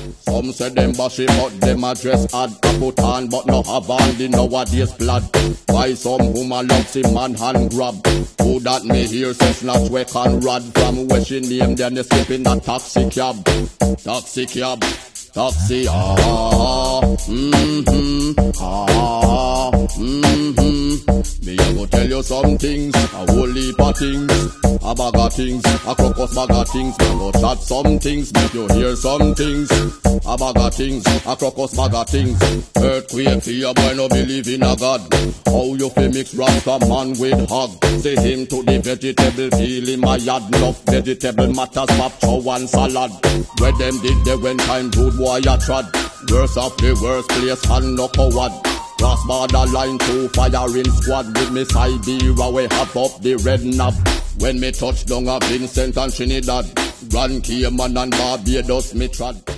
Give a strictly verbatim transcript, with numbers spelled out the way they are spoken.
Some say them bashy but them a dress hard. A put on but no have on the nowadays blood. Why some woman love see man hand grab? Who that me hear says not we can rod. From where she name then they slip in a taxi cab. Taxi cab. Taxi, ah, mm-hmm, ah, mm-hmm. Me I go tell you some things, a whole heap of things, a bag of things, a crocus bag of things. Me go chat some things, make you hear some things, a bag of things, a crocus bag of things. Earthquake fear, boy no believe in a God. How you fi mix Rasta man with hog? Say him to the vegetable, feel in my yard. Enough vegetable matters, pop chow and salad. Where them did they when time good boy a trod. Worst of the worst place and no coward. Cross border line to firing squad. With me Siberia we hop up the red knob. When me touch down a Vincent and Trinidad, Grand Cayman and Barbados me trod.